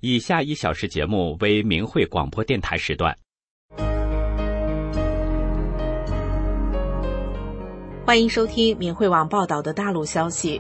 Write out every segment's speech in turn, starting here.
以下1小时节目为明慧广播电台时段。 欢迎收听明慧网报道的大陆消息。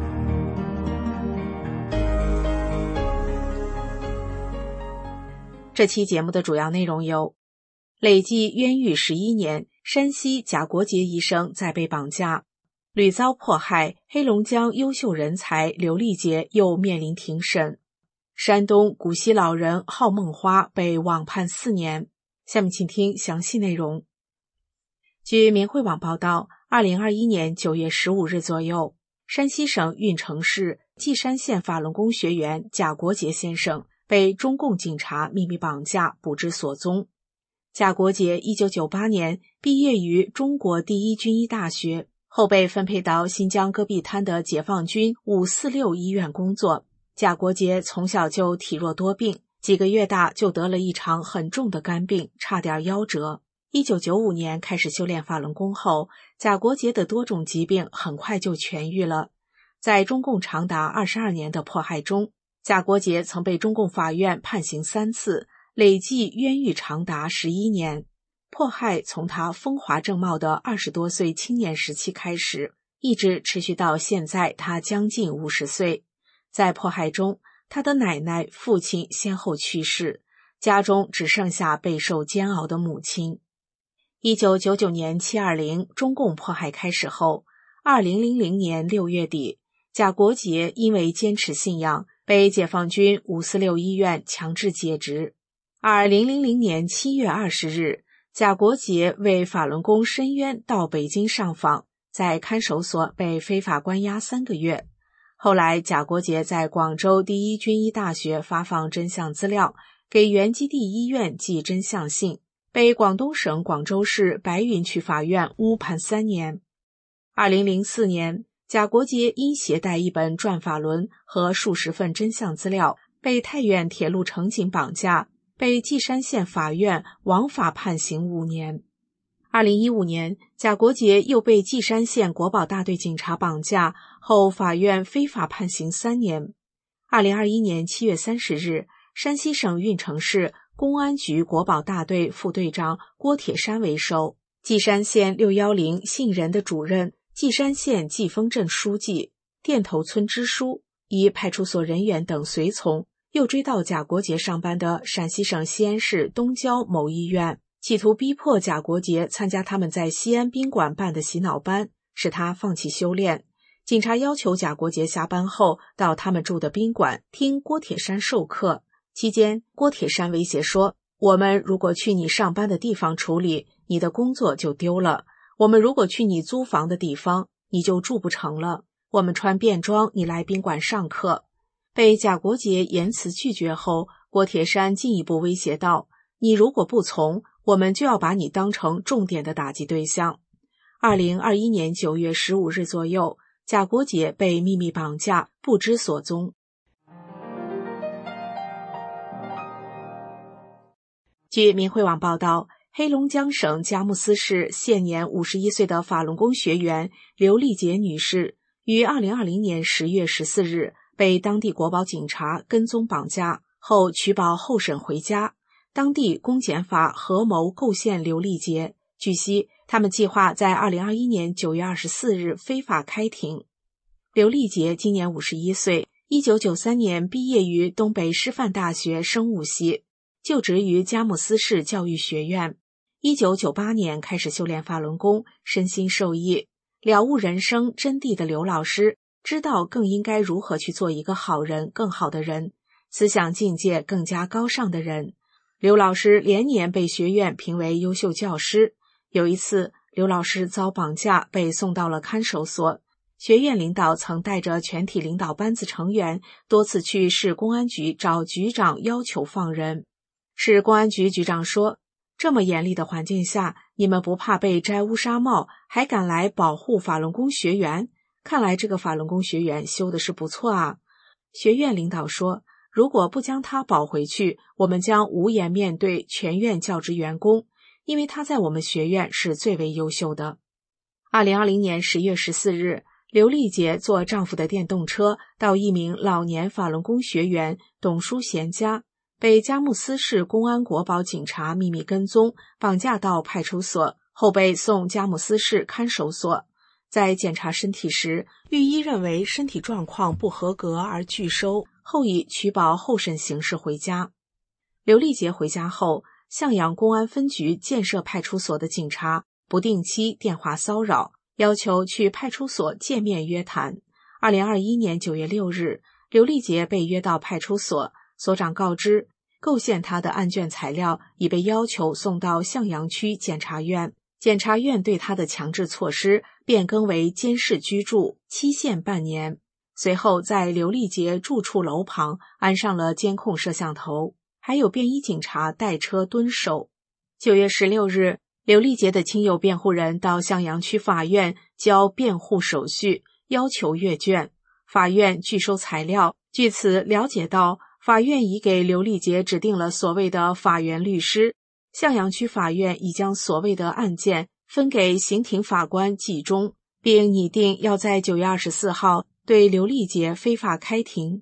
这期节目的主要内容有：累计冤狱11年，山西贾国杰医生再被绑架；屡遭迫害，黑龙江优秀人才刘丽杰又面临庭审；山东古稀老人郝梦花被网判4年。下面请听详细内容。据明慧网报道，2021年9月15日左右，山西省运城市稷山县法轮功学员贾国杰先生被中共警察秘密绑架，不知所踪。贾国杰1998年毕业于中国第一军医大学，后被分配到新疆戈壁滩的解放军546医院工作。贾国杰从小就体弱多病，几个月大就得了一场很重的肝病，差点夭折。1995年开始修炼法轮功后，贾国杰的多种疾病很快就痊愈了。在中共长达22年的迫害中，贾国杰曾被中共法院判刑3次，累计冤狱长达11年。迫害从他风华正茂的20多岁青年时期开始，一直持续到现在他将近50岁。在迫害中，他的奶奶、父亲先后去世，家中只剩下备受煎熬的母亲。1999年720中共迫害开始后，2000年6月底，贾国杰因为坚持信仰，被解放军546医院强制解职。2000年7月20日，贾国杰为法轮功申冤到北京上访，在看守所被非法关押3个月。后来贾国杰在广州第一军医大学发放真相资料，给原基地医院寄真相信，被广东省广州市白云区法院误判3年。2004年，贾国杰因携带一本转法轮和数十份真相资料，被太原铁路乘警绑架，被稷山县法院枉法判刑5年。2015年，贾国杰又被稷山县国保大队警察绑架后，法院非法判刑3年。2021年7月30日，山西省运城市公安局国保大队副队长郭铁山为首，稷山县610杏仁的主任、稷山县季丰镇书记、店头村支书以派出所人员等随从，又追到贾国杰上班的陕西省西安市东郊某医院，企图逼迫贾国杰参加他们在西安宾馆办的洗脑班，使他放弃修炼。警察要求贾国杰下班后到他们住的宾馆听郭铁山授课，期间郭铁山威胁说，我们如果去你上班的地方处理，你的工作就丢了；我们如果去你租房的地方，你就住不成了；我们穿便装，你来宾馆上课。被贾国杰严词拒绝后，郭铁山进一步威胁道，你如果不从，我们就要把你当成重点的打击对象。2021年9月15日左右，贾国杰被秘密绑架，不知所踪。据明慧网报道，黑龙江省佳木斯市现年51岁的法轮功学员刘丽杰女士，于2020年10月14日被当地国保警察跟踪绑架后取保候审回家，当地公检法合谋构陷刘丽杰。据悉，他们计划在2021年9月24日非法开庭。刘丽杰今年51岁，1993年毕业于东北师范大学生物系，就职于佳木斯市教育学院。1998年开始修炼法轮功，身心受益，了悟人生真谛的刘老师知道更应该如何去做一个好人、更好的人，思想境界更加高尚的人。刘老师连年被学院评为优秀教师。有一次，刘老师遭绑架，被送到了看守所。学院领导曾带着全体领导班子成员多次去市公安局找局长要求放人。市公安局局长说，这么严厉的环境下，你们不怕被摘乌纱帽，还敢来保护法轮功学员？看来这个法轮功学员修的是不错啊。学院领导说，如果不将他保回去，我们将无颜面对全院教职员工，因为他在我们学院是最为优秀的。2020年10月14日， 刘丽杰坐丈夫的电动车到一名老年法轮功学员董淑贤家，被佳木斯市公安国保警察秘密跟踪，绑架到派出所，后被送佳木斯市看守所。在检查身体时，御医认为身体状况不合格而拒收，后以取保候审形式回家。刘丽杰回家后，向阳公安分局建设派出所的警察不定期电话骚扰，要求去派出所见面约谈。2021年9月6日，刘丽杰被约到派出所，所长告知，构陷他的案卷材料已被要求送到向阳区检察院，检察院对他的强制措施变更为监视居住，期限半年。随后在刘丽杰住处楼旁安上了监控摄像头，还有便衣警察带车蹲守。9月16日，刘丽杰的亲友辩护人到向阳区法院交辩护手续，要求阅卷。法院拒收材料，据此了解到，法院已给刘丽杰指定了所谓的法援律师。向阳区法院已将所谓的案件分给刑庭法官季中，并拟定要在9月24号对刘丽杰非法开庭。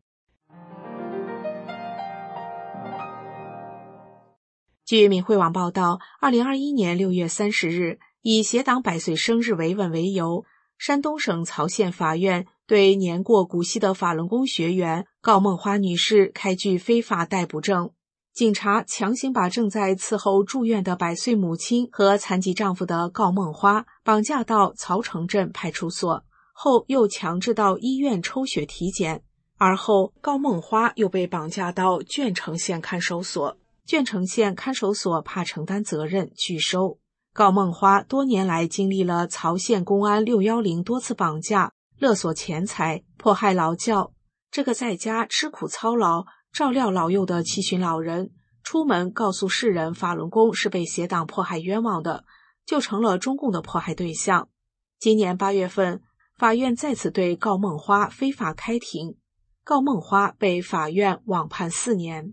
据民汇网报道，2021年6月30日，以协党100岁生日维稳为由，山东省曹县法院对年过古稀的法轮功学员告梦花女士开具非法逮捕证。警察强行把正在伺候住院的100岁母亲和残疾丈夫的告梦花绑架到曹城镇派出所，后又强制到医院抽血体检，而后告梦花又被绑架到鄄城县看守所。鄄城县看守所怕承担责任，拒收。告梦花多年来经历了曹县公安610多次绑架、勒索钱财、迫害劳教。这个在家吃苦操劳、照料老幼的七旬老人，出门告诉世人法轮功是被邪党迫害冤枉的，就成了中共的迫害对象。今年8月份，法院再次对告梦花非法开庭，告梦花被法院网判4年。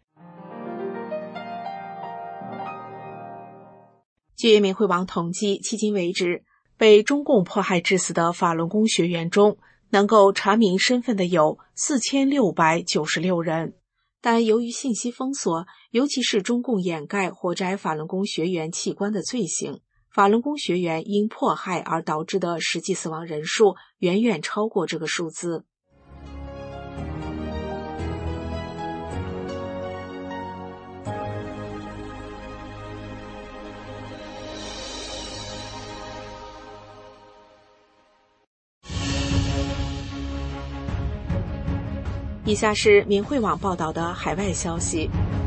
据民汇网统计，迄今为止，被中共迫害致死的法轮功学员中，能够查明身份的有4696人。但由于信息封锁，尤其是中共掩盖活摘法轮功学员器官的罪行，法轮功学员因迫害而导致的实际死亡人数远远超过这个数字。以下是民汇网报道的海外消息，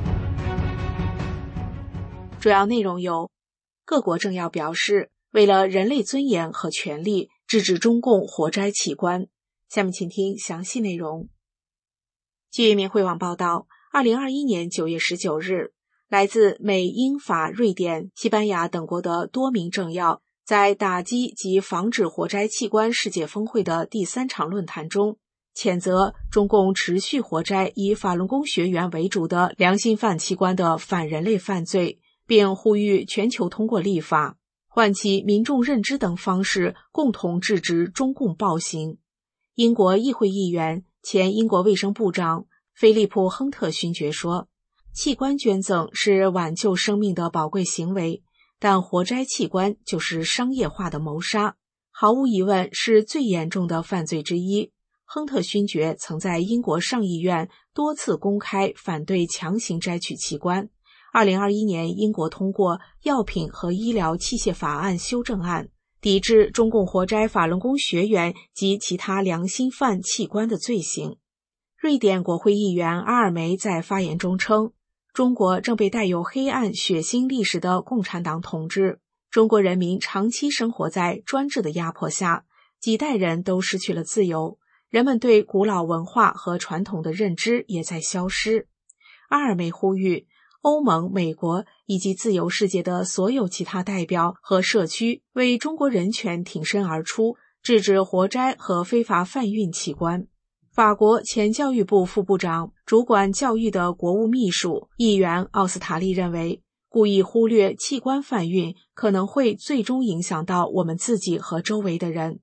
主要内容有：各国政要表示，为了人类尊严和权利，制止中共活摘器官。下面请听详细内容。据民汇网报道，2021年9月19日，来自美、英、法、瑞典、西班牙等国的多名政要在打击及防止活摘器官世界峰会的第3场论坛中，谴责中共持续活摘以法轮功学员为主的良心犯器官的反人类犯罪，并呼吁全球通过立法、唤起民众认知等方式共同制止中共暴行。英国议会议员、前英国卫生部长菲利普·亨特勋爵说，器官捐赠是挽救生命的宝贵行为，但活摘器官就是商业化的谋杀，毫无疑问是最严重的犯罪之一。亨特勋爵曾在英国上议院多次公开反对强行摘取器官。2021年，英国通过药品和医疗器械法案修正案，抵制中共活摘法轮功学员及其他良心犯器官的罪行。瑞典国会议员阿尔梅在发言中称，中国正被带有黑暗血腥历史的共产党统治，中国人民长期生活在专制的压迫下，几代人都失去了自由，人们对古老文化和传统的认知也在消失。阿尔梅呼吁欧盟、美国以及自由世界的所有其他代表和社区为中国人权挺身而出，制止活摘和非法贩运器官。法国前教育部副部长、主管教育的国务秘书议员奥斯塔利认为，故意忽略器官贩运可能会最终影响到我们自己和周围的人。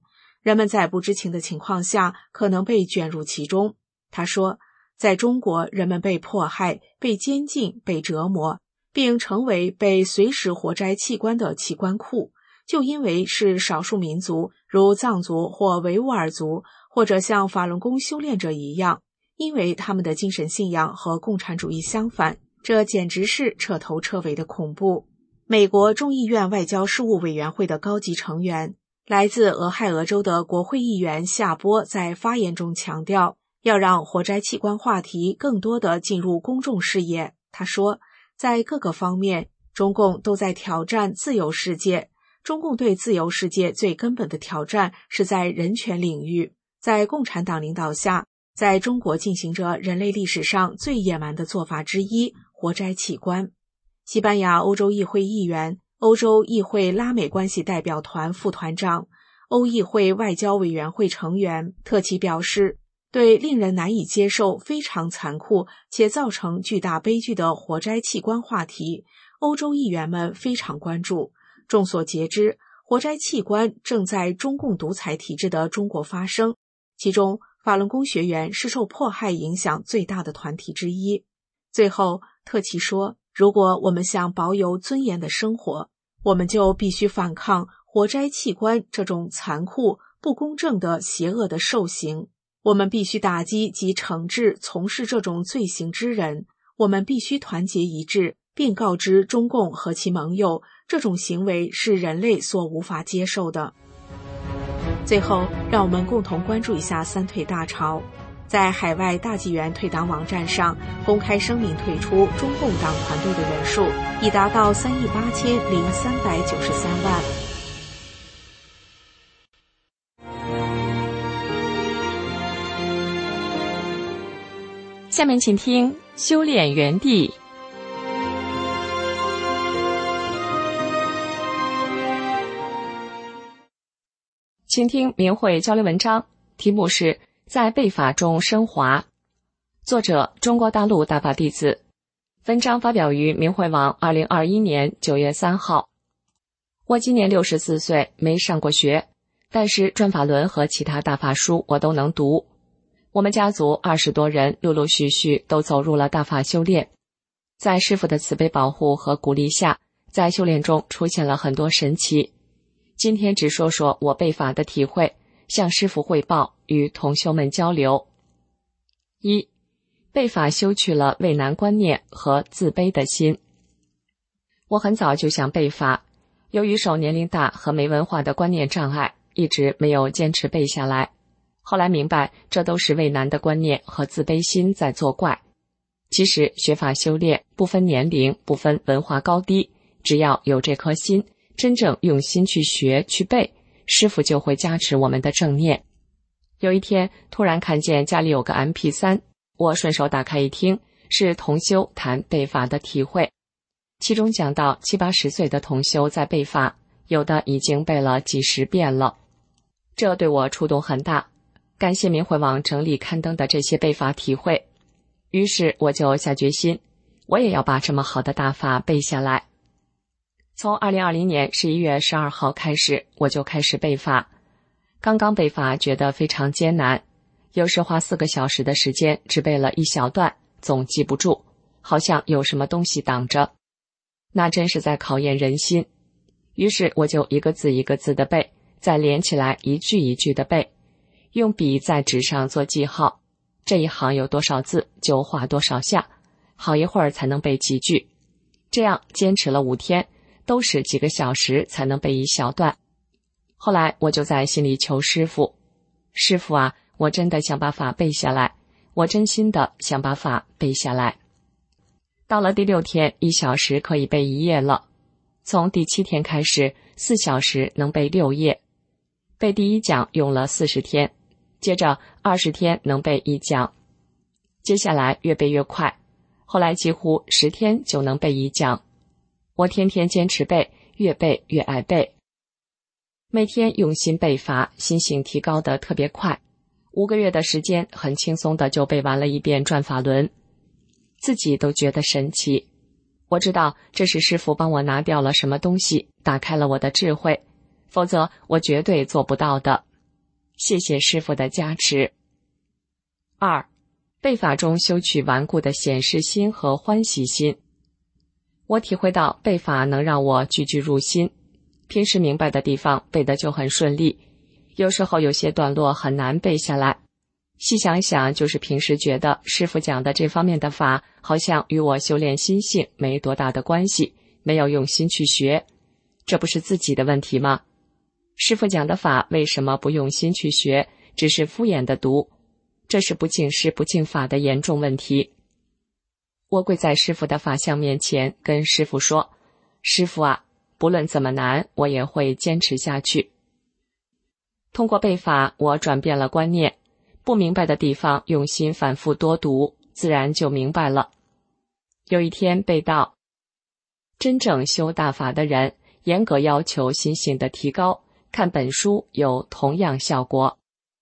人们在不知情的情况下可能被卷入其中。他说，在中国，人们被迫害、被监禁、被折磨，并成为被随时活摘器官的器官库，就因为是少数民族，如藏族或维吾尔族，或者像法轮功修炼者一样，因为他们的精神信仰和共产主义相反，这简直是彻头彻尾的恐怖。美国众议院外交事务委员会的高级成员，来自俄亥俄州的国会议员夏波在发言中强调，要让活摘器官话题更多地进入公众视野。他说，在各个方面，中共都在挑战自由世界。中共对自由世界最根本的挑战是在人权领域。在共产党领导下，在中国进行着人类历史上最野蛮的做法之一——活摘器官。西班牙欧洲议会议员、欧洲议会拉美关系代表团副团长、欧议会外交委员会成员特奇表示，对令人难以接受、非常残酷且造成巨大悲剧的活摘器官话题，欧洲议员们非常关注。众所皆知，活摘器官正在中共独裁体制的中国发生，其中法轮功学员是受迫害影响最大的团体之一。最后，特奇说，如果我们想保有尊严的生活，我们就必须反抗活摘器官这种残酷、不公正的邪恶的兽行。我们必须打击及惩治从事这种罪行之人。我们必须团结一致，并告知中共和其盟友，这种行为是人类所无法接受的。最后，让我们共同关注一下三退大潮。在海外大纪元退党网站上公开声明退出中共党团队的人数已达到38393万。 下面请听修炼园地。请听明慧交流文章，题目是在背法中升华，作者中国大陆大法弟子。文章发表于明慧网2021年9月3号。我今年64岁，没上过学，但是转法轮和其他大法书我都能读。我们家族20多人陆陆续续都走入了大法修炼，在师父的慈悲保护和鼓励下，在修炼中出现了很多神奇。今天只说说我背法的体会，向师父汇报，与同修们交流。一、背法修去了畏难观念和自卑的心。我很早就想背法，由于受年龄大和没文化的观念障碍，一直没有坚持背下来。后来明白，这都是畏难的观念和自卑心在作怪。其实学法修炼不分年龄，不分文化高低，只要有这颗心，真正用心去学去背，师父就会加持我们的正念。有一天突然看见家里有个 MP3， 我顺手打开一听，是同修谈背法的体会。其中讲到70-80岁的同修在背法，有的已经背了几十遍了，这对我触动很大。感谢明慧网整理刊登的这些背法体会，于是我就下决心，我也要把这么好的大法背下来。从2020年11月12号开始，我就开始背法。刚刚背法觉得非常艰难，有时花4个小时的时间只背了一小段，总记不住，好像有什么东西挡着，那真是在考验人心。于是我就一个字一个字的背，再连起来一句一句的背，用笔在纸上做记号，这一行有多少字就画多少下，好一会儿才能背几句。这样坚持了5天，都是几个小时才能背一小段。后来我就在心里求师父，师父啊，我真的想把法背下来，我真心的想把法背下来。到了第6天，1小时可以背1页了。从第7天开始，4小时能背6页。背第1讲用了40天，接着20天能背1讲。接下来越背越快，后来几乎10天就能背1讲。我天天坚持背，越背越爱背。每天用心背法，心性提高得特别快，5个月的时间很轻松的就背完了1遍转法轮，自己都觉得神奇。我知道这是师父帮我拿掉了什么东西，打开了我的智慧，否则我绝对做不到的。 谢谢师父的加持。2. 背法中修取顽固的显示心和欢喜心。我体会到背法能让我句句入心，平时明白的地方背得就很顺利，有时候有些段落很难背下来。细想想，就是平时觉得师父讲的这方面的法好像与我修炼心性没多大的关系，没有用心去学，这不是自己的问题吗？师父讲的法为什么不用心去学，只是敷衍的读？这是不敬师不敬法的严重问题。我跪在师父的法相面前，跟师父说，师父啊，不论怎么难，我也会坚持下去。通过背法，我转变了观念，不明白的地方用心反复多读，自然就明白了。有一天背到，真正修大法的人严格要求心性的提高，看本书有同样效果。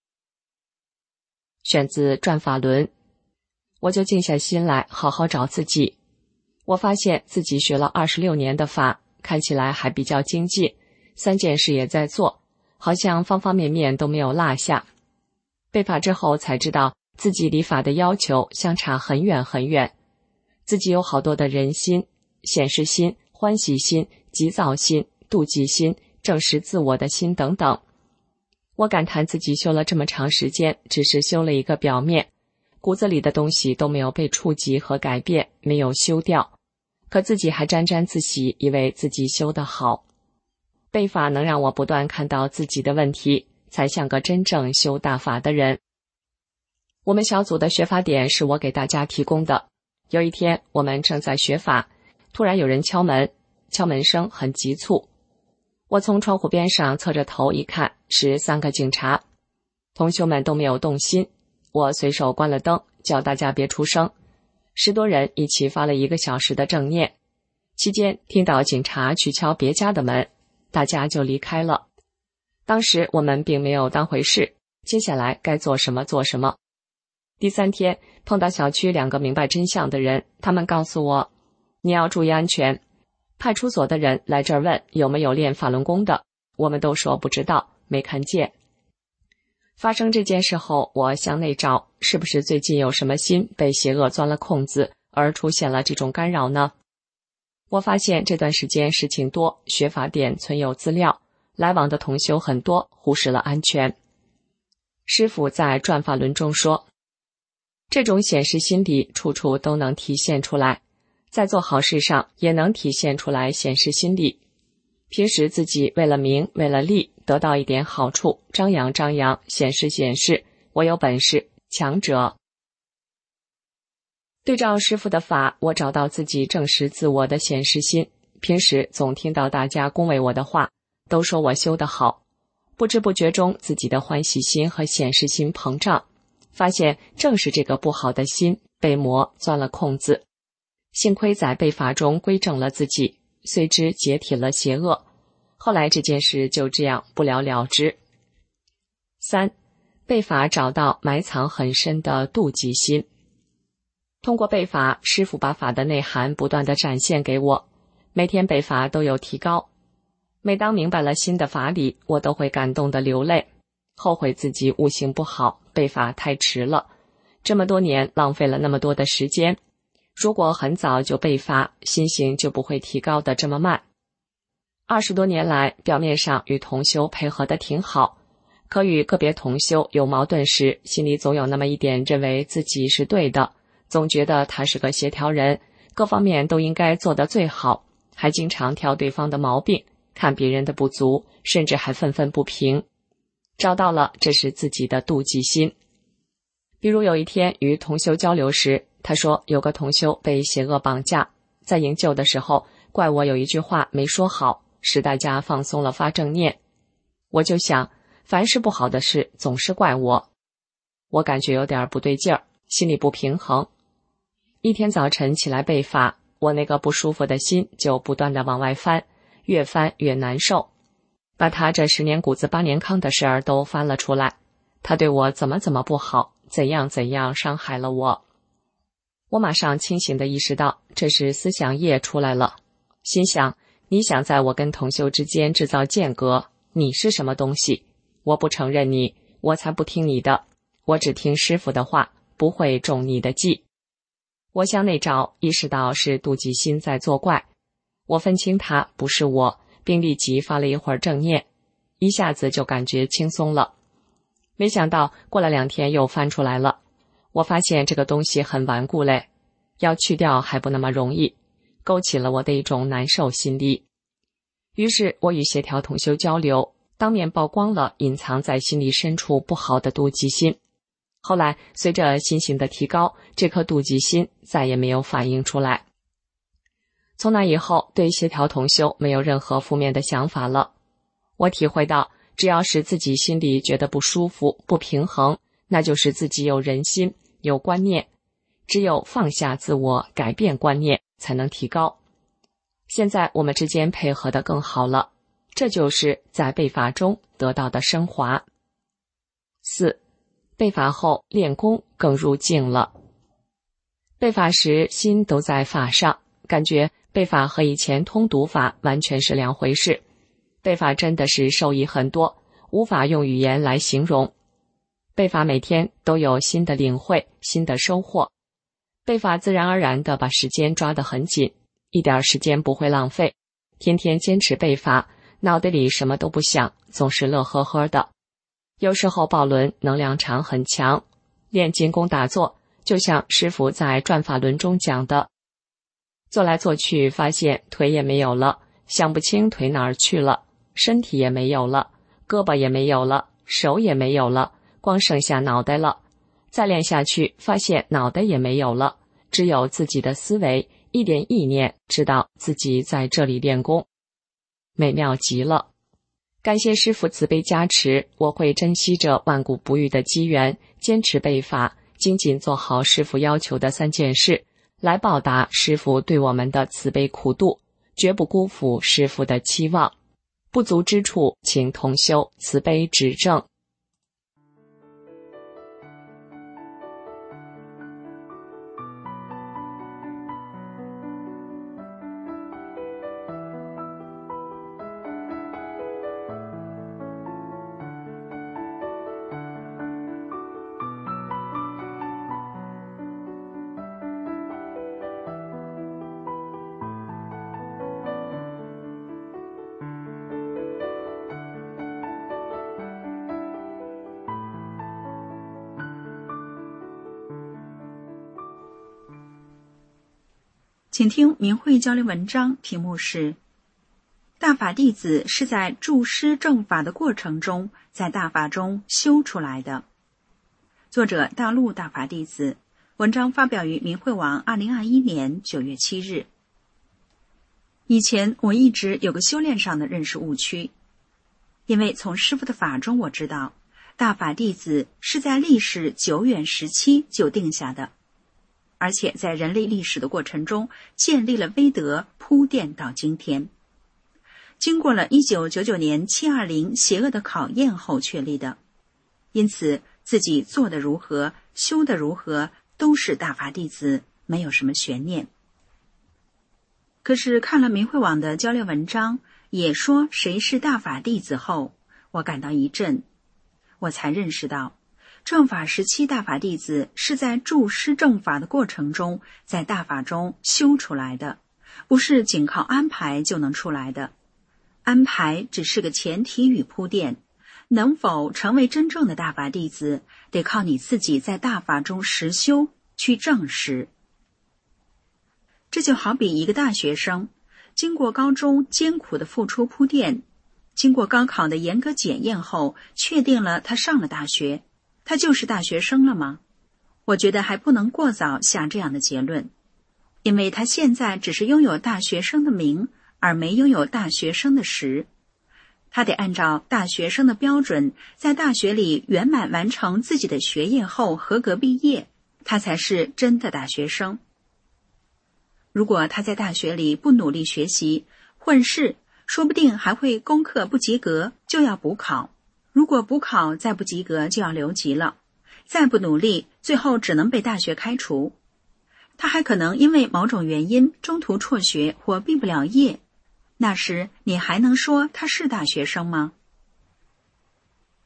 选自《转法轮》。我就静下心来好好找自己。我发现自己学了26年的法，看起来还比较精进，3件事也在做，好像方方面面都没有落下。背法之后才知道自己离法的要求相差很远很远，自己有好多的人心、显示心、欢喜心、急躁心、妒忌心、证实自我的心等等。我感叹自己修了这么长时间，只是修了一个表面，骨子里的东西都没有被触及和改变，没有修掉，可自己还沾沾自喜，以为自己修得好。背法能让我不断看到自己的问题，才像个真正修大法的人。我们小组的学法点是我给大家提供的。有一天我们正在学法，突然有人敲门，敲门声很急促。我从窗户边上侧着头一看，是3个警察。同学们都没有动心，我随手关了灯，叫大家别出声。10多人一起发了1个小时的正念，期间听到警察去敲别家的门，大家就离开了。当时我们并没有当回事，接下来该做什么做什么。第3天碰到小区2个明白真相的人，他们告诉我，你要注意安全。派出所的人来这儿问有没有练法轮功的，我们都说不知道，没看见。发生这件事后，我向内找，是不是最近有什么心被邪恶钻了空子，而出现了这种干扰呢？我发现这段时间事情多，学法点存有资料，来往的同修很多，忽视了安全。师父在转法轮中说，这种显示心理处处都能体现出来，在做好事上也能体现出来显示心理。平时自己为了名为了利得到一点好处，张扬张扬，显示显示，我有本事，强者。对照师父的法，我找到自己证实自我的显示心。平时总听到大家恭维我的话，都说我修得好，不知不觉中自己的欢喜心和显示心膨胀，发现正是这个不好的心被魔钻了空子。幸亏在背法中归正了自己，随之解体了邪恶，后来这件事就这样不了了之。3. 背法找到埋藏很深的妒忌心。通过背法，师父把法的内涵不断地展现给我，每天背法都有提高。每当明白了新的法理，我都会感动地流泪，后悔自己悟性不好，背法太迟了，这么多年浪费了那么多的时间。如果很早就背法，心性就不会提高的这么慢。20多年来，表面上与同修配合得挺好，可与个别同修有矛盾时，心里总有那么一点认为自己是对的，总觉得他是个协调人，各方面都应该做得最好，还经常挑对方的毛病，看别人的不足，甚至还愤愤不平。找到了，这是自己的妒忌心。比如有一天与同修交流时，他说有个同修被邪恶绑架，在营救的时候怪我有一句话没说好，使大家放松了发正念。我就想，凡是不好的事总是怪我。我感觉有点不对劲儿，心里不平衡。一天早晨起来背法，我那个不舒服的心就不断地往外翻，越翻越难受，把他这10年谷子8年糠的事儿都翻了出来。他对我怎么不好，怎样伤害了我。我马上清醒地意识到，这是思想业出来了。心想，你想在我跟同修之间制造间隔，你是什么东西？我不承认你， 我才不听你的，我只听师父的话，不会中你的计。我向内找，意识到是妒忌心在作怪，我分清它不是我，并立即发了一会儿正念，一下子就感觉轻松了。没想到过了2天又翻出来了，我发现这个东西很顽固嘞，要去掉还不那么容易，勾起了我的一种难受心理。于是我与协调同修交流，当面曝光了隐藏在心里深处不好的妒忌心。后来随着心性的提高，这颗妒忌心再也没有反映出来。从那以后，对协调同修没有任何负面的想法了。我体会到，只要是自己心里觉得不舒服、不平衡，那就是自己有人心、有观念。只有放下自我，改变观念，才能提高。现在我们之间配合得更好了，这就是在背法中得到的升华。4. 背法后练功更入境了。背法时心都在法上，感觉背法和以前通读法完全是两回事。背法真的是受益很多，无法用语言来形容。背法每天都有新的领会，新的收获。背法自然而然地把时间抓得很紧，一点时间不会浪费，天天坚持背法，脑袋里什么都不想，总是乐呵呵的。有时候抱轮能量场很强，练金功打坐，就像师父在转法轮中讲的，做来做去发现腿也没有了，想不清腿哪儿去了，身体也没有了，胳膊也没有了，手也没有了，光剩下脑袋了。再练下去发现脑袋也没有了，只有自己的思维，一点意念，知道自己在这里练功，美妙极了。感谢师父慈悲加持，我会珍惜着万古不遇的机缘，坚持背法，精进做好师父要求的3件事，来报答师父对我们的慈悲苦度，绝不辜负师父的期望。不足之处，请同修慈悲指正。 请听明慧交流文章，题目是大法弟子是在助师正法的过程中，在大法中修出来的。作者大陆大法弟子，文章发表于明慧网2021年9月7日。以前我一直有个修炼上的认识误区，因为从师父的法中我知道，大法弟子是在历史久远时期就定下的，而且在人类历史的过程中建立了威德，铺垫到今天。经过了1999年720邪恶的考验后确立的，因此自己做得如何，修得如何，都是大法弟子，没有什么悬念。可是看了明慧网的交流文章，也说谁是大法弟子后，我感到一震，我才认识到正法时期大法弟子是在助师正法的过程中，在大法中修出来的，不是仅靠安排就能出来的。安排只是个前提与铺垫，能否成为真正的大法弟子，得靠你自己在大法中实修去证实。这就好比一个大学生，经过高中艰苦的付出铺垫，经过高考的严格检验后，确定了他上了大学，他就是大学生了吗？我觉得还不能过早下这样的结论，因为他现在只是拥有大学生的名，而没拥有大学生的实。他得按照大学生的标准，在大学里圆满完成自己的学业后合格毕业，他才是真的大学生。如果他在大学里不努力学习，混试，说不定还会功课不及格，就要补考。如果补考再不及格，就要留级了。再不努力，最后只能被大学开除。他还可能因为某种原因中途辍学或毕不了业，那时你还能说他是大学生吗？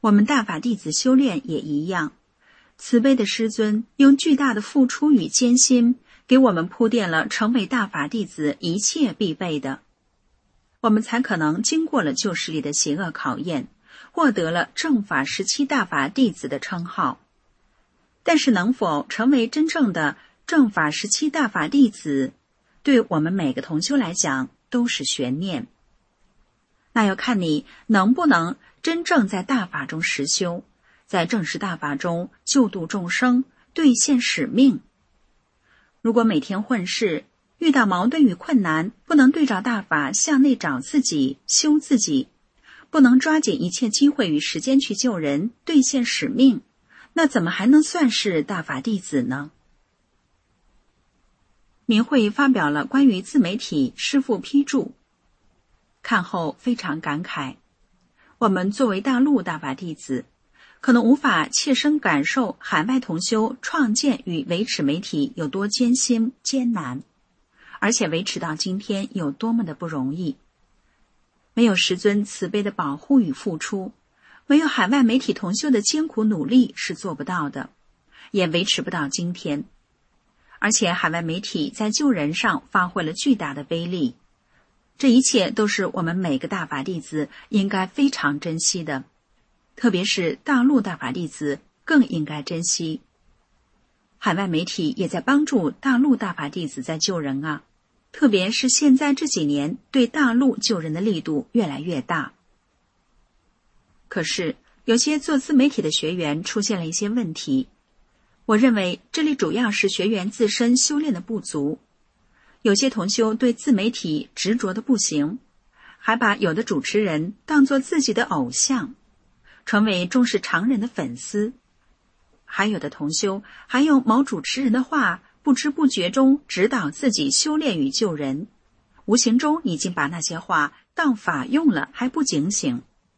我们大法弟子修炼也一样，慈悲的师尊用巨大的付出与艰辛，给我们铺垫了成为大法弟子一切必备的，我们才可能经过了旧势力的邪恶考验，获得了正法17大法弟子的称号。但是能否成为真正的正法17大法弟子，对我们每个同修来讲都是悬念。那要看你能不能真正在大法中实修，在正式大法中救度众生，兑现使命。如果每天混世，遇到矛盾与困难，不能对照大法向内找自己，修自己，不能抓紧一切机会与时间去救人，兑现使命，那怎么还能算是大法弟子呢？明慧发表了关于自媒体师父批注，看后非常感慨。我们作为大陆大法弟子，可能无法切身感受海外同修创建与维持媒体有多艰辛艰难，而且维持到今天有多么的不容易。没有师尊慈悲的保护与付出，没有海外媒体同修的艰苦努力是做不到的，也维持不到今天。而且海外媒体在救人上发挥了巨大的威力，这一切都是我们每个大法弟子应该非常珍惜的，特别是大陆大法弟子更应该珍惜。海外媒体也在帮助大陆大法弟子在救人啊，特别是现在这几年对大陆救人的力度越来越大。可是有些做自媒体的学员出现了一些问题，我认为这里主要是学员自身修炼的不足。有些同修对自媒体执着的不行，还把有的主持人当作自己的偶像，成为重视常人的粉丝。还有的同修还用某主持人的话不知不觉中指导自己修炼与救人，无形中已经把那些话当法用了，还不警醒。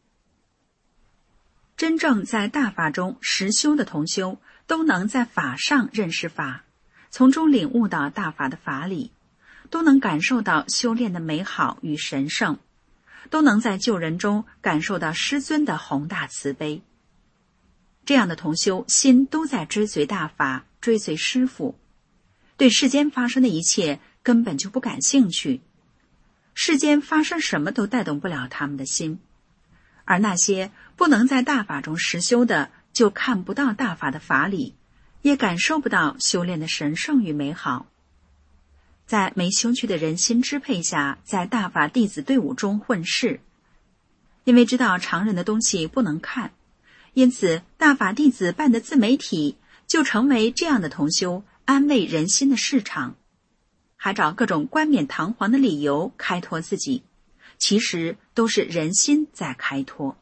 真正在大法中实修的同修，都能在法上认识法，从中领悟到大法的法理，都能感受到修炼的美好与神圣，都能在救人中感受到师尊的宏大慈悲。这样的同修心都在追随大法，追随师父，对世间发生的一切根本就不感兴趣，世间发生什么都带动不了他们的心。而那些不能在大法中实修的，就看不到大法的法理，也感受不到修炼的神圣与美好。在没修去的人心支配下，在大法弟子队伍中混世，因为知道常人的东西不能看，因此大法弟子办的自媒体就成为这样的同修安慰人心的市场，还找各种冠冕堂皇的理由开脱自己，其实都是人心在开脱。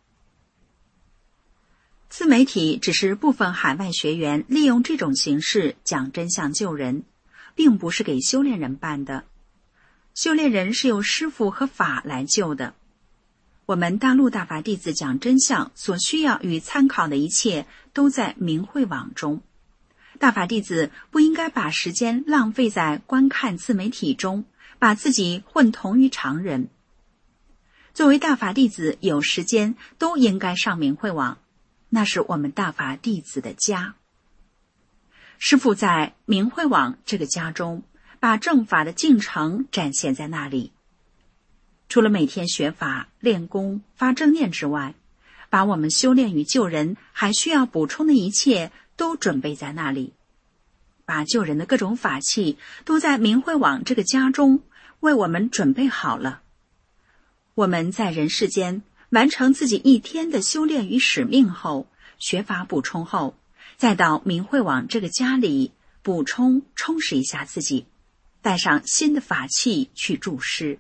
自媒体只是部分海外学员利用这种形式讲真相救人，并不是给修炼人办的。修炼人是由师父和法来救的。我们大陆大法弟子讲真相所需要与参考的一切都在明慧网中，大法弟子不应该把时间浪费在观看自媒体中，把自己混同于常人。作为大法弟子，有时间都应该上明慧网，那是我们大法弟子的家。师父在明慧网这个家中，把正法的进程展现在那里。除了每天学法、练功、发正念之外，把我们修炼与救人还需要补充的一切都准备在那里。把救人的各种法器都在明慧网这个家中为我们准备好了。我们在人世间完成自己一天的修炼与使命后，学法补充后，再到明慧网这个家里补充充实一下自己，带上新的法器去助师。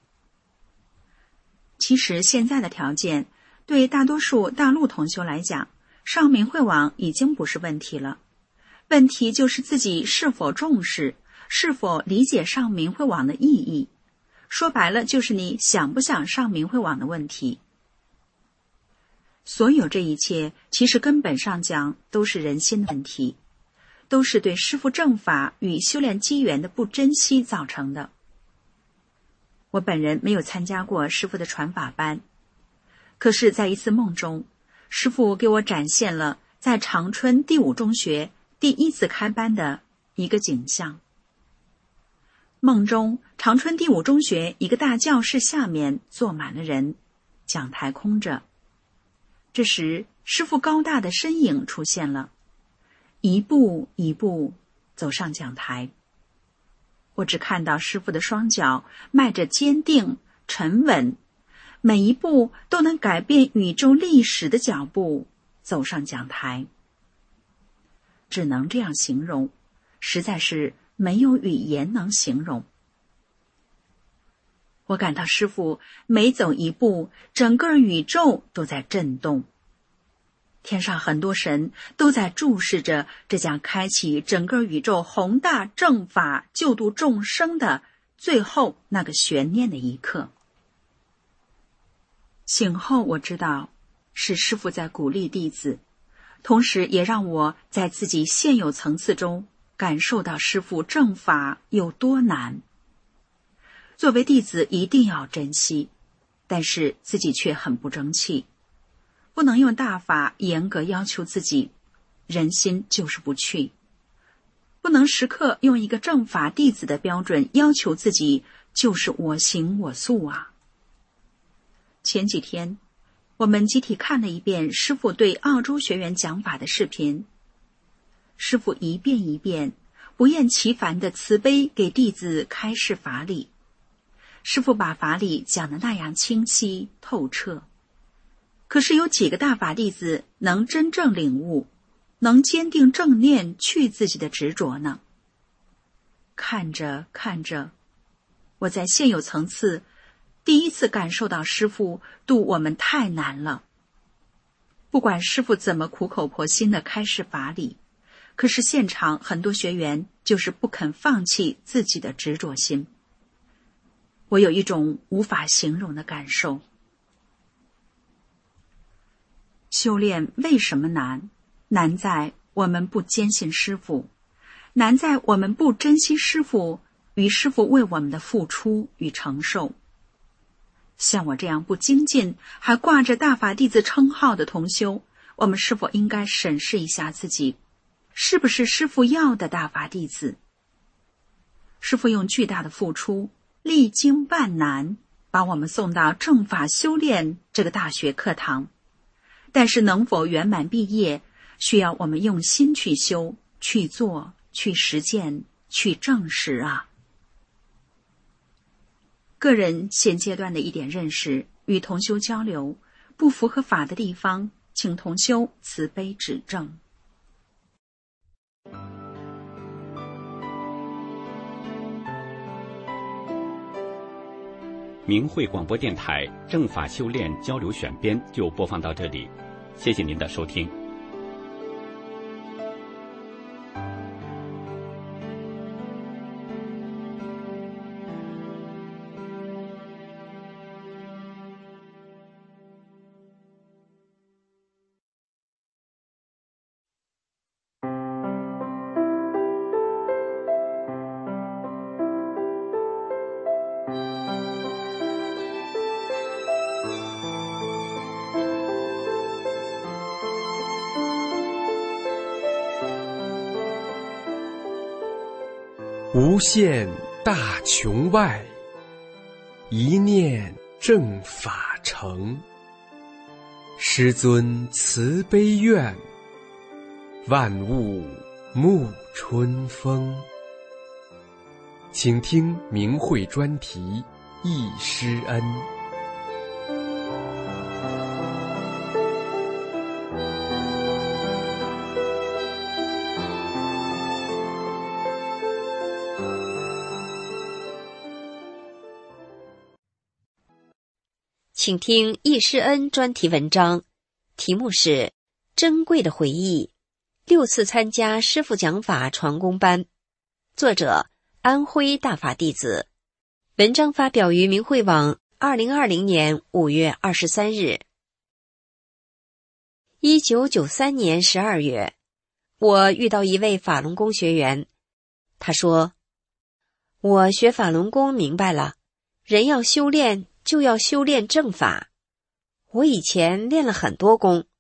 其实现在的条件对大多数大陆同修来讲，上明慧网已经不是问题了，问题就是自己是否重视，是否理解上明慧网的意义。说白了，就是你想不想上明慧网的问题。所有这一切其实根本上讲都是人心的问题，都是对师父正法与修炼机缘的不珍惜造成的。我本人没有参加过师父的传法班，可是在一次梦中， 师父给我展现了在长春第五中学第一次开班的一个景象。梦中，长春第五中学一个大教室下面坐满了人，讲台空着。这时，师父高大的身影出现了，一步一步走上讲台。我只看到师父的双脚迈着坚定、沉稳，每一步都能改变宇宙历史的脚步走上讲台。只能这样形容，实在是没有语言能形容。我感到师父每走一步，整个宇宙都在震动。天上很多神都在注视着这将开启整个宇宙宏大正法救度众生的最后那个悬念的一刻。醒后我知道是师父在鼓励弟子，同时也让我在自己现有层次中感受到师父正法有多难。作为弟子一定要珍惜，但是自己却很不争气。不能用大法严格要求自己，人心就是不去。不能时刻用一个正法弟子的标准要求自己，就是我行我素啊。前几天，我们集体看了一遍师父对澳洲学员讲法的视频。师父一遍一遍不厌其烦的慈悲给弟子开示法理。师父把法理讲得那样清晰透彻。可是有几个大法弟子能真正领悟，能坚定正念去自己的执着呢？看着看着，我在现有层次第一次感受到师父度我们太难了。不管师父怎么苦口婆心的开示法理，可是现场很多学员就是不肯放弃自己的执着心。我有一种无法形容的感受。修炼为什么难？难在我们不坚信师父，难在我们不珍惜师父与师父为我们的付出与承受。像我这样不精进还挂着大法弟子称号的同修，我们是否应该审视一下自己，是不是师父要的大法弟子？师父用巨大的付出，历经万难，把我们送到正法修炼这个大学课堂。但是能否圆满毕业，需要我们用心去修、去做、去实践、去证实啊。个人现阶段的一点认识与同修交流，不符合法的地方，请同修慈悲指正。 明慧广播电台正法修炼交流选编就播放到这里，谢谢您的收听。 无限大穹外，一念正法成。师尊慈悲愿，万物沐春风。请听明慧专题忆师恩。 请听忆师恩专题文章，题目是《珍贵的回忆：6次参加师父讲法传功班》，作者安徽大法弟子。文章发表于明慧网2020年5月23日。1993年12月，我遇到一位法轮功学员，他说：“我学法轮功明白了，人要修炼就要修炼正法。我以前练了很多功，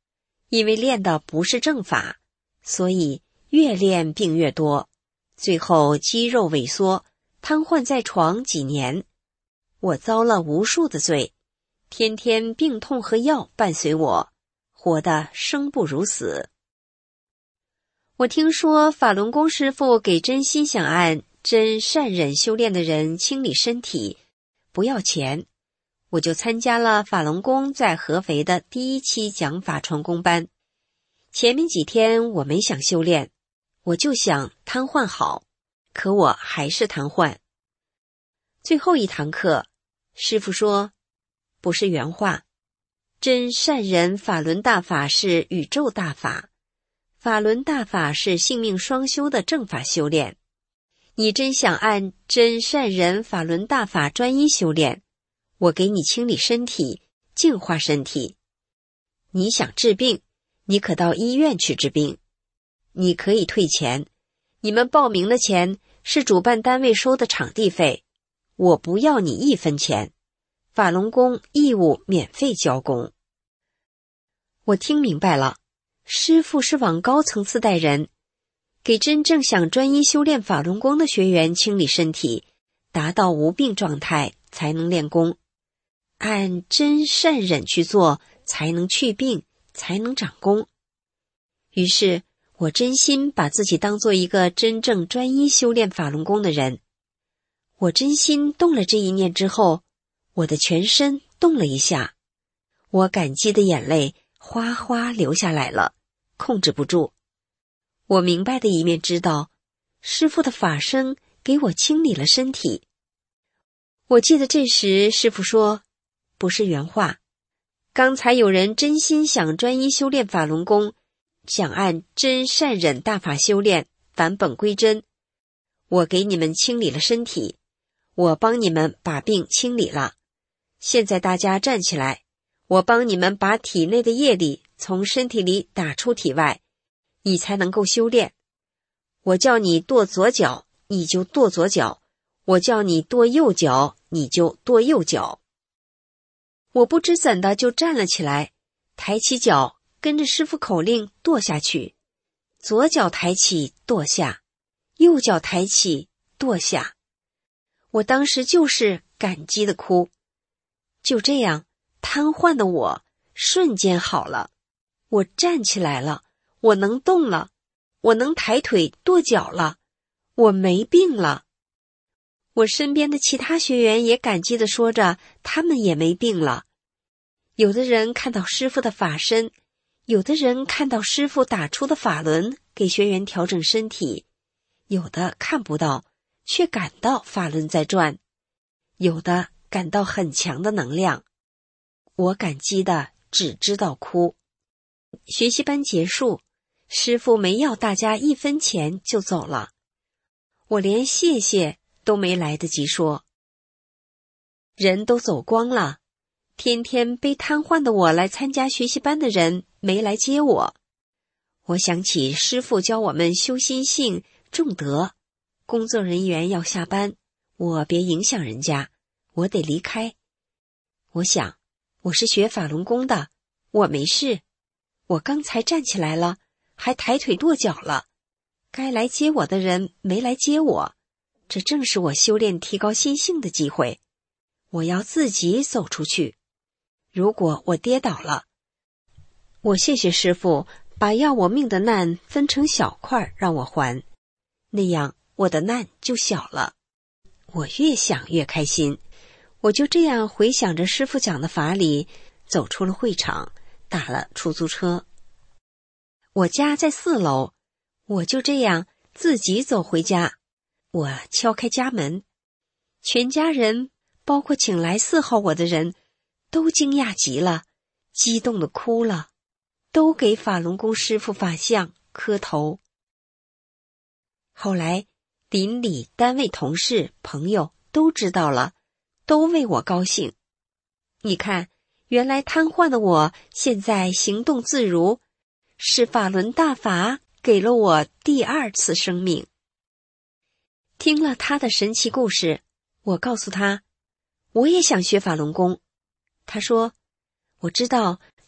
因为练的不是正法，所以越练病越多，最后肌肉萎缩，瘫痪在床几年。我遭了无数的罪，天天病痛和药伴随我，活得生不如死。我听说法轮功师父给真心想按真善忍修炼的人清理身体，不要钱，我就参加了法轮功在合肥的第1期讲法传功班。前面几天我没想修炼，我就想瘫痪好，可我还是瘫痪。最后一堂课，师父说，不是原话，真善忍法轮大法是宇宙大法，法轮大法是性命双修的正法修炼。你真想按真善忍法轮大法专一修炼，我给你清理身体，净化身体。你想治病，你可到医院去治病，你可以退钱，你们报名的钱是主办单位收的场地费，我不要你1分钱，法轮功义务免费教功。我听明白了，师父是往高层次带人，给真正想专一修炼法轮功的学员清理身体，达到无病状态才能练功，按真善忍去做才能去病，才能长功。于是我真心把自己当做一个真正专一修炼法轮功的人。我真心动了这一念之后，我的全身动了一下，我感激的眼泪哗哗流下来了，控制不住。我明白的一面知道，师父的法身给我清理了身体。我记得这时师父说，不是原话，刚才有人真心想专一修炼法轮功，想按真善忍大法修炼，返本归真。我给你们清理了身体，我帮你们把病清理了。现在大家站起来，我帮你们把体内的业力从身体里打出体外，你才能够修炼。我叫你跺左脚，你就跺左脚；我叫你跺右脚，你就跺右脚。我不知怎的就站了起来，抬起脚，跟着师父口令跺下去，左脚抬起跺下，右脚抬起跺下。我当时就是感激的哭。就这样，瘫痪的我瞬间好了，我站起来了，我能动了，我能抬腿跺脚了，我没病了。我身边的其他学员也感激地说着，他们也没病了。有的人看到师父的法身，有的人看到师父打出的法轮给学员调整身体，有的看不到，却感到法轮在转，有的感到很强的能量。我感激的只知道哭。学习班结束，师父没要大家1分钱就走了，我连谢谢都没来得及说。人都走光了，天天被瘫痪的我来参加学习班的人没来接我。我想起师父教我们修心性、重德，工作人员要下班，我别影响人家，我得离开。我想，我是学法轮功的，我没事，我刚才站起来了，还抬腿跺脚了，该来接我的人没来接我，这正是我修炼提高心性的机会。我要自己走出去。如果我跌倒了，我谢谢师父把要我命的难分成小块让我还，那样我的难就小了。我越想越开心，我就这样回想着师父讲的法理，走出了会场，打了出租车。我家在4楼，我就这样自己走回家。我敲开家门，全家人，包括请来伺候我的人，都惊讶极了，激动地哭了，都给法轮功师父法像磕头。后来邻里、单位同事、朋友都知道了，都为我高兴。你看，原来瘫痪的我现在行动自如，是法轮大法给了我第2次生命。听了他的神奇故事，我告诉他，我也想学法轮功。他说，我知道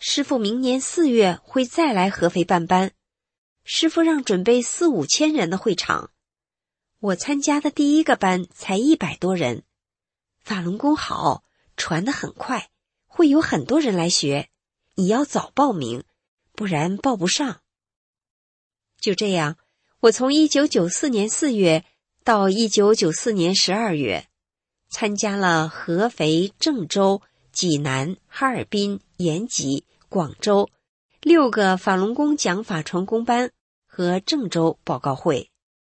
师父明年4月会再来合肥办班，师父让准备4、5千人的会场。我参加的第一个班才100多人。法轮功好，传得很快，会有很多人来学，你要早报名，不然报不上。就这样，我从1994年4月到1994年12月，参加了合肥、郑州、济南、哈尔滨、延吉、广州6个法轮功讲法传功班和郑州报告会。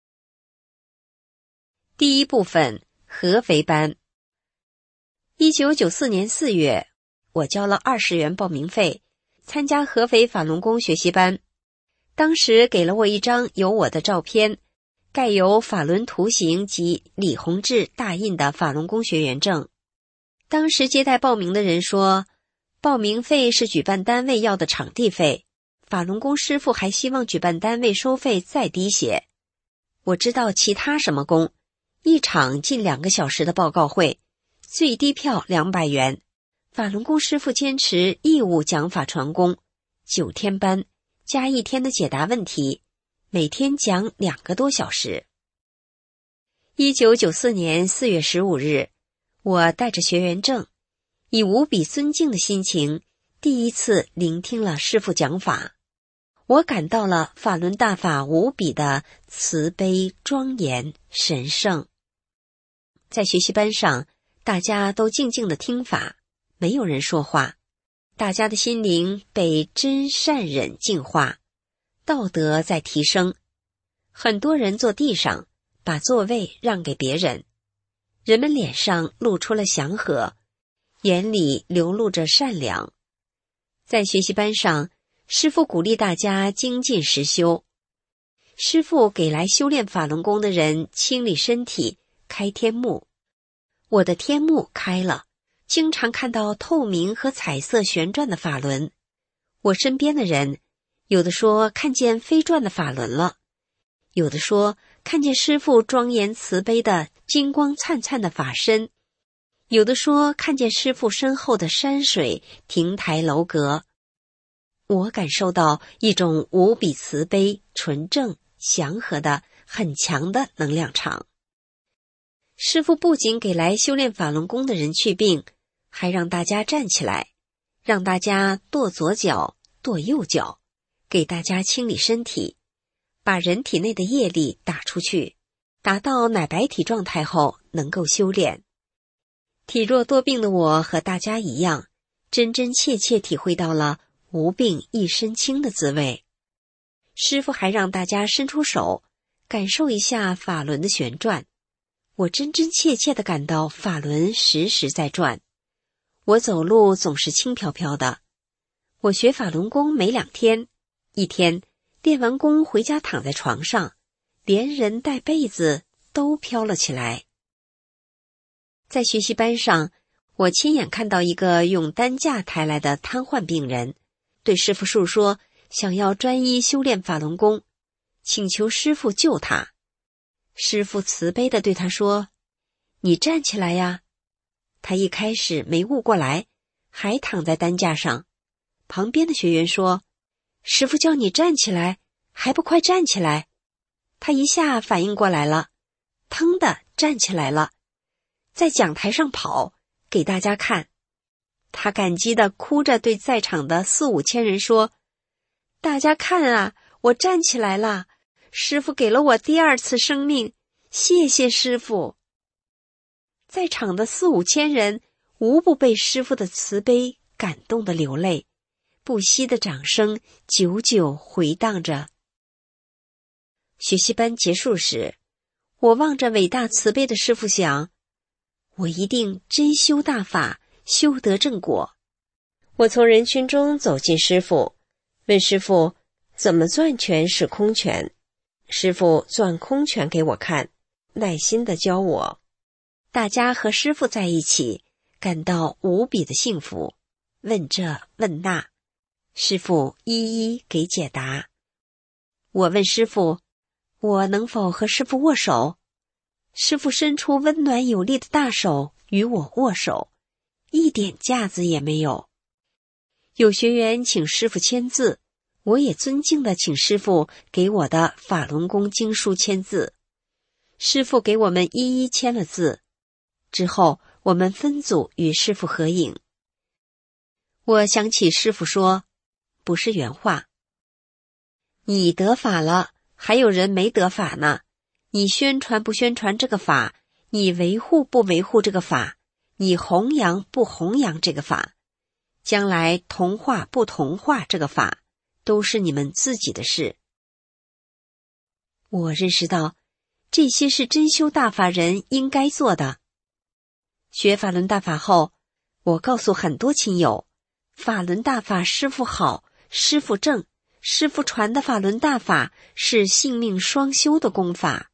第一部分，合肥班。1994年4月，我交了20元报名费，参加合肥法轮功学习班。当时给了我一张有我的照片，盖有法轮图形及李洪志大印的法轮功学员证。当时接待报名的人说，报名费是举办单位要的场地费，法轮功师傅还希望举办单位收费再低些。我知道其他什么功，一场近2个小时的报告会，最低票200元。法轮功师傅坚持义务讲法传功，9天班加1天的解答问题，每天讲2个多小时。1994年4月15日，我带着学员证，以无比尊敬的心情，第一次聆听了师父讲法。我感到了法轮大法无比的慈悲、庄严、神圣。在学习班上，大家都静静地听法，没有人说话，大家的心灵被真善忍净化，道德在提升。很多人坐地上，把座位让给别人，人们脸上露出了祥和，眼里流露着善良。在学习班上，师父鼓励大家精进实修。师父给来修炼法轮功的人清理身体，开天目。我的天目开了，经常看到透明和彩色旋转的法轮。我身边的人，有的说看见飞转的法轮了，有的说看见师父庄严慈悲的金光灿灿的法身，有的说看见师父身后的山水、亭台楼阁。我感受到一种无比慈悲、纯正、祥和的很强的能量场。师父不仅给来修炼法轮功的人祛病，还让大家站起来，让大家跺左脚、跺右脚，给大家清理身体，把人体内的业力打出去，达到奶白体状态后能够修炼。体弱多病的我和大家一样，真真切切体会到了无病一身轻的滋味。师父还让大家伸出手，感受一下法轮的旋转。我真真切切地感到法轮时时在转。我走路总是轻飘飘的。我学法轮功没2天，一天练完功回家躺在床上，连人带被子都飘了起来。在学习班上，我亲眼看到一个用担架抬来的瘫痪病人，对师父述说想要专一修炼法轮功，请求师父救他。师父慈悲地对他说：“你站起来呀。”他一开始没悟过来，还躺在担架上。旁边的学员说：“师父叫你站起来，还不快站起来？”他一下反应过来了，腾地站起来了，在讲台上跑，给大家看。他感激地哭着对在场的4、5千人说：“大家看啊，我站起来了，师父给了我第2次生命，谢谢师父。”在场的4、5千人无不被师父的慈悲感动得流泪，不息的掌声久久回荡着。学习班结束时，我望着伟大慈悲的师父想，我一定真修大法，修得正果。我从人群中走进师父，问师父怎么攥拳是空拳。师父攥空拳给我看，耐心地教我。大家和师父在一起，感到无比的幸福，问这问那，师父一一给解答。我问师父，我能否和师父握手？师父伸出温暖有力的大手与我握手，一点架子也没有。 有学员请师父签字，我也尊敬地请师父给我的法轮功经书签字。师父给我们一一签了字，之后我们分组与师父合影。我想起师父说，不是原话，你得法了，还有人没得法呢，你宣传不宣传这个法，你维护不维护这个法，你弘扬不弘扬这个法，将来同化不同化这个法，都是你们自己的事。我认识到这些是真修大法人应该做的。学法轮大法后，我告诉很多亲友，法轮大法师父好，师父正，师父传的法轮大法是性命双修的功法。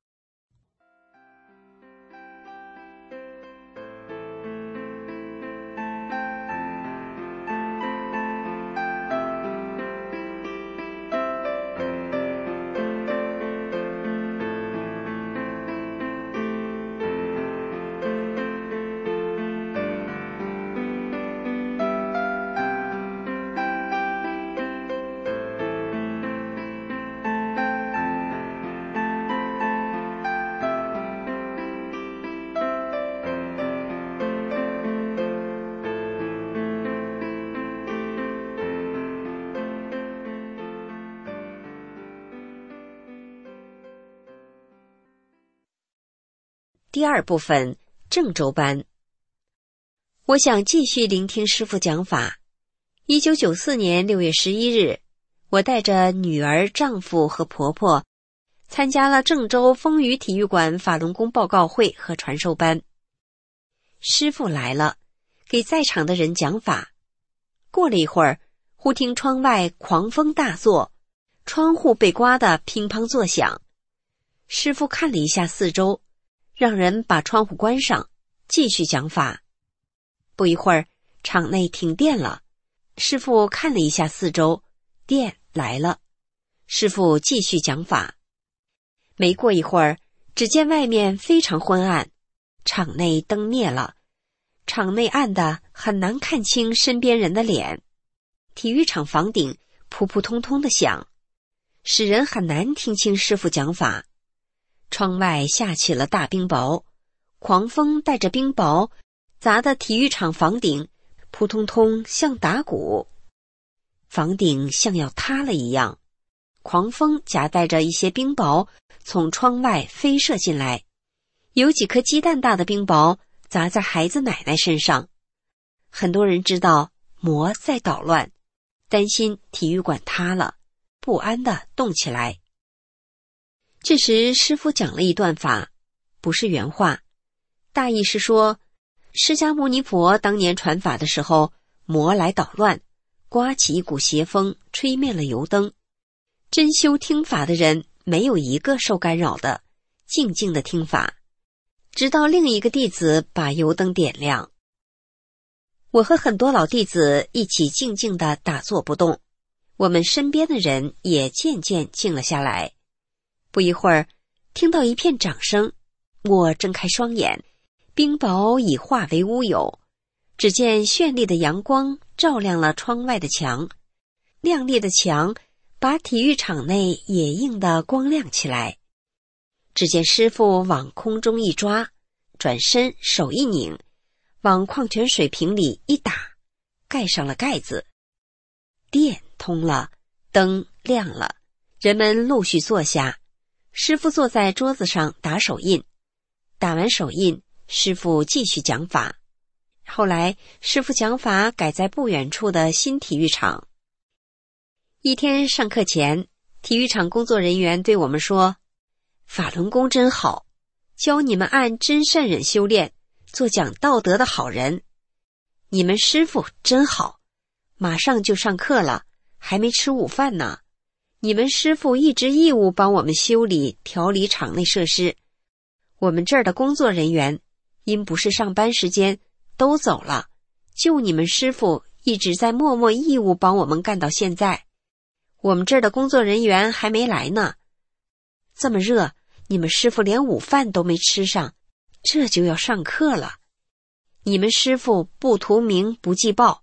第二部分，郑州班。我想继续聆听师父讲法。1994年6月11日，我带着女儿、丈夫和婆婆参加了郑州丰腴体育馆法轮功报告会和传授班。师父来了，给在场的人讲法。过了一会儿，忽听窗外狂风大作，窗户被刮得乒乓作响。师父看了一下四周，让人把窗户关上，继续讲法。不一会儿，场内停电了。师父看了一下四周，电来了。师父继续讲法。没过一会儿，只见外面非常昏暗，场内灯灭了，场内暗得很难看清身边人的脸。体育场房顶扑扑通通的响，使人很难听清师父讲法。窗外下起了大冰雹，狂风带着冰雹砸得体育场房顶扑通通像打鼓，房顶像要塌了一样。狂风夹带着一些冰雹从窗外飞射进来，有几颗鸡蛋大的冰雹砸在孩子奶奶身上。很多人知道魔在捣乱，担心体育馆塌了，不安地动起来。这时师父讲了一段法，不是原话，大意是说，释迦牟尼佛当年传法的时候，魔来捣乱，刮起一股邪风，吹灭了油灯。真修听法的人没有一个受干扰的，静静的听法，直到另一个弟子把油灯点亮。我和很多老弟子一起静静地打坐不动，我们身边的人也渐渐静了下来。不一会儿，听到一片掌声，我睁开双眼，冰雹已化为乌有，只见绚丽的阳光照亮了窗外的墙，亮丽的墙把体育场内也映得光亮起来。只见师父往空中一抓，转身手一拧，往矿泉水瓶里一打，盖上了盖子。电通了，灯亮了，人们陆续坐下。师父坐在桌子上打手印，打完手印，师父继续讲法。后来师父讲法改在不远处的新体育场。一天上课前，体育场工作人员对我们说，法轮功真好，教你们按真善忍修炼，做讲道德的好人。你们师父真好，马上就上课了，还没吃午饭呢。你们师父一直义务帮我们修理调理场内设施，我们这儿的工作人员因不是上班时间都走了，就你们师父一直在默默义务帮我们干到现在。我们这儿的工作人员还没来呢，这么热，你们师父连午饭都没吃上，这就要上课了。你们师父不图名不计报，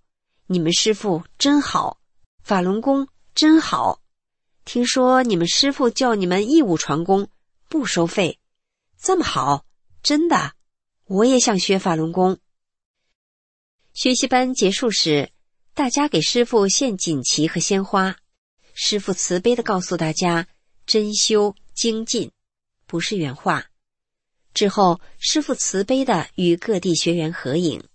你们师父真好，法轮功真好。听说你们师父叫你们义务传功，不收费，这么好，真的，我也想学法轮功。学习班结束时，大家给师父献锦旗和鲜花。师父慈悲地告诉大家，真修精进，不是原话。之后，师父慈悲地与各地学员合影。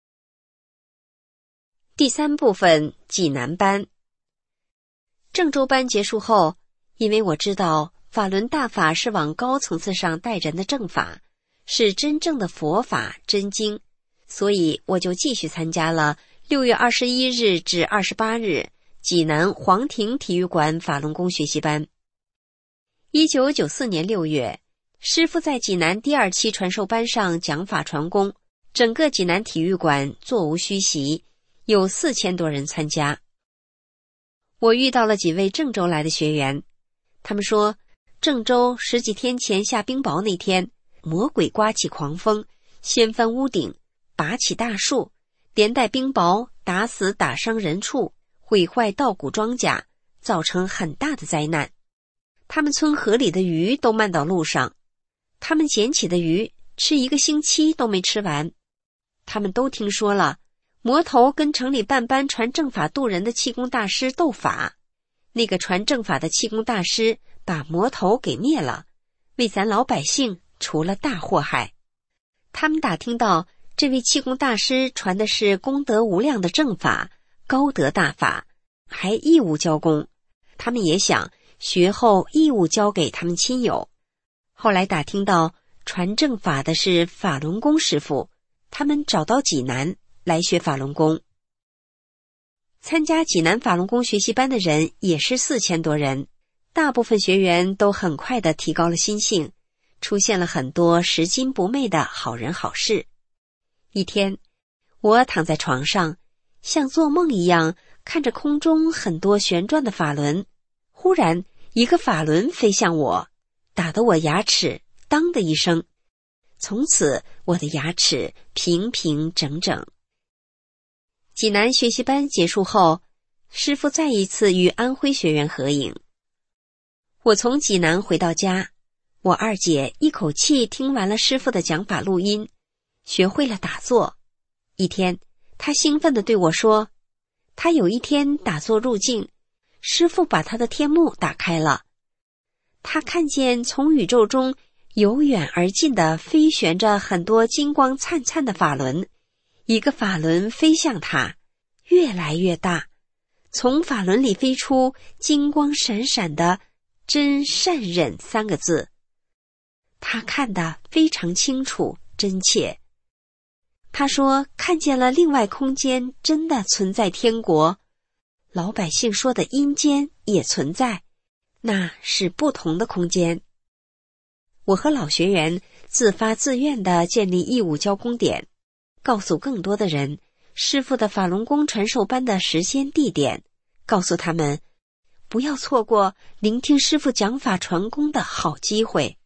第3部分，济南班。郑州班结束后，因为我知道法轮大法是往高层次上带人的正法，是真正的佛法真经，所以我就继续参加了6月21日至28日济南黄庭体育馆法轮功学习班。1994年6月，师父在济南第2期传授班上讲法传功，整个济南体育馆座无虚席，有4000多人参加。我遇到了几位郑州来的学员，他们说，郑州10几天前下冰雹那天，魔鬼刮起狂风，掀翻屋顶，拔起大树，连带冰雹打死打伤人畜，毁坏稻谷庄稼，造成很大的灾难。他们村河里的鱼都漫到路上，他们捡起的鱼吃1个星期都没吃完。他们都听说了魔头跟城里办班传正法渡人的气功大师斗法，那个传正法的气功大师把魔头给灭了，为咱老百姓除了大祸害。他们打听到这位气功大师传的是功德无量的正法，高德大法，还义务教功，他们也想学后义务教给他们亲友。后来打听到传正法的是法轮功师父，他们找到济南来学法轮功。参加济南法轮功学习班的人也是4000多人，大部分学员都很快地提高了心性，出现了很多拾金不昧的好人好事。一天，我躺在床上，像做梦一样看着空中很多旋转的法轮，忽然一个法轮飞向我，打得我牙齿当的一声，从此我的牙齿平平整整。济南学习班结束后，师父再一次与安徽学员合影。我从济南回到家，我二姐一口气听完了师父的讲法录音，学会了打坐。一天，她兴奋地对我说，她有一天打坐入静，师父把她的天幕打开了，她看见从宇宙中由远而近地飞旋着很多金光灿灿的法轮，一个法轮飞向她，越来越大，从法轮里飞出金光闪闪的真善忍3个字。他看得非常清楚真切。他说看见了另外空间真的存在天国，老百姓说的阴间也存在，那是不同的空间。我和老学员自发自愿地建立义务教功点，告诉更多的人师父的法轮功传授班的时间地点，告诉他们不要错过聆听师父讲法传功的好机会。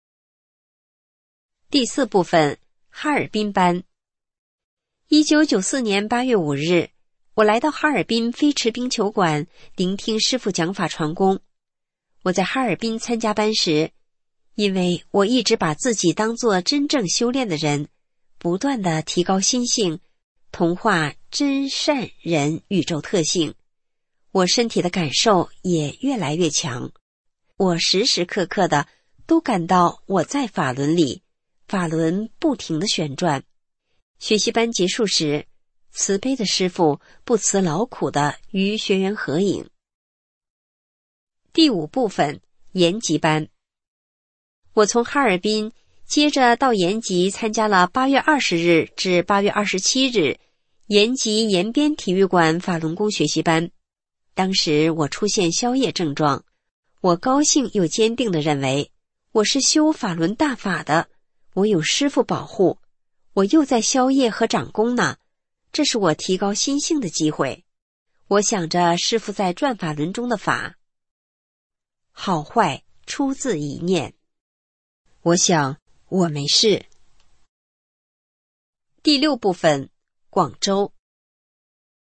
第4部分，哈尔滨班。1994年8月5日，我来到哈尔滨飞驰冰球馆聆听师父讲法传功。我在哈尔滨参加班时，因为我一直把自己当作真正修炼的人，不断地提高心性，同化真善人宇宙特性，我身体的感受也越来越强。我时时刻刻的都感到我在法轮里，法轮不停地旋转。学习班结束时，慈悲的师父不辞劳苦地与学员合影。第5部分，延吉班。我从哈尔滨接着到延吉参加了8月20日至8月27日延吉延边体育馆法轮功学习班。当时我出现宵夜症状，我高兴又坚定地认为我是修法轮大法的，我有师父保护，我又在宵夜和长功呢，这是我提高心性的机会。我想着师父在转法轮中的法，好坏出自一念。我想我没事。第6部分，广州。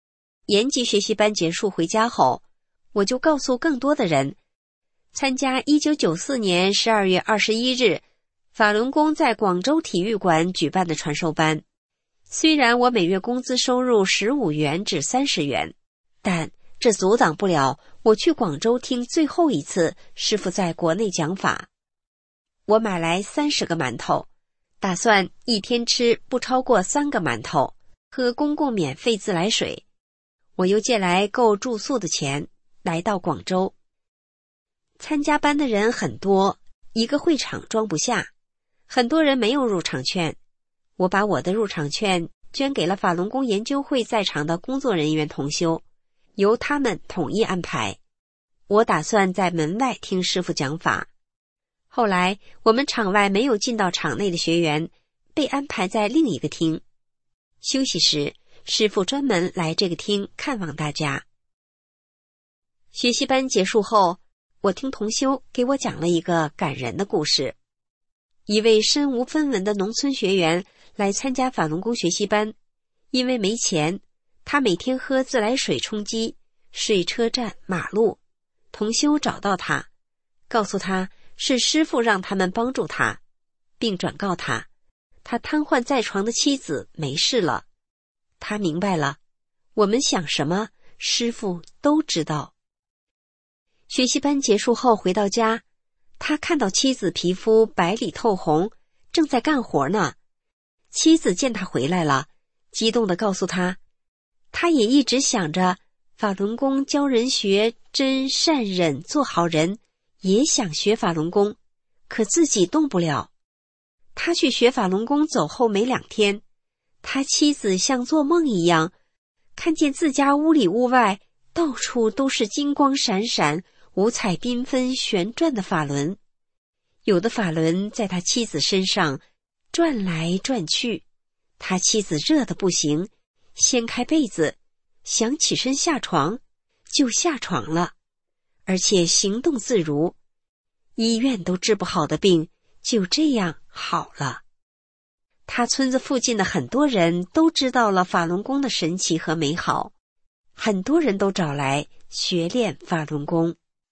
研级学习班结束回家后，我就告诉更多的人，参加1994年12月21日法轮功在广州体育馆举办的传授班。虽然我每月工资收入15元至30元，但这阻挡不了我去广州听最后一次师父在国内讲法。我买来30个馒头，打算一天吃不超过3个馒头，喝公共免费自来水。我又借来够住宿的钱，来到广州。参加班的人很多，一个会场装不下，很多人没有入场券。我把我的入场券捐给了法轮功研究会在场的工作人员同修，由他们统一安排。我打算在门外听师父讲法。后来我们场外没有进到场内的学员被安排在另一个厅。休息时，师父专门来这个厅看望大家。学习班结束后，我听同修给我讲了一个感人的故事。一位身无分文的农村学员来参加法轮功学习班，因为没钱，他每天喝自来水充饥，睡车站马路。同修找到他，告诉他是师父让他们帮助他，并转告他瘫痪在床的妻子没事了。他明白了，我们想什么，师父都知道。学习班结束后回到家，他看到妻子皮肤白里透红，正在干活呢。妻子见他回来了，激动地告诉他，他也一直想着法轮功教人学真善忍做好人，也想学法轮功，可自己动不了。他去学法轮功走后没2天，他妻子像做梦一样，看见自家屋里屋外到处都是金光闪闪、五彩缤纷旋转的法轮。有的法轮在他妻子身上转来转去，他妻子热得不行，掀开被子，想起身下床，就下床了，而且行动自如。医院都治不好的病，就这样好了。他村子附近的很多人都知道了法轮功的神奇和美好，很多人都找来学练法轮功。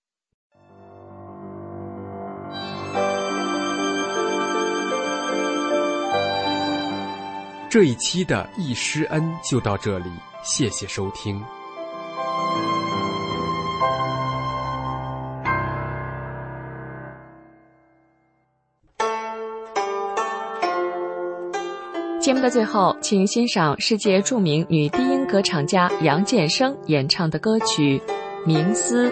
这一期的易师恩就到这里，谢谢收听。 节目的最后，请欣赏世界著名女低音歌唱家杨建生演唱的歌曲《冥思》。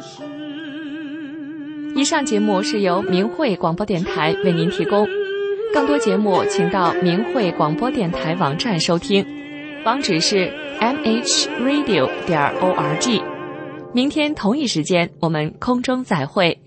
以上节目是由明慧广播电台为您提供。 更多节目请到明慧广播电台网站收听，网址是 mhradio.org。明天同一时间我们空中再会。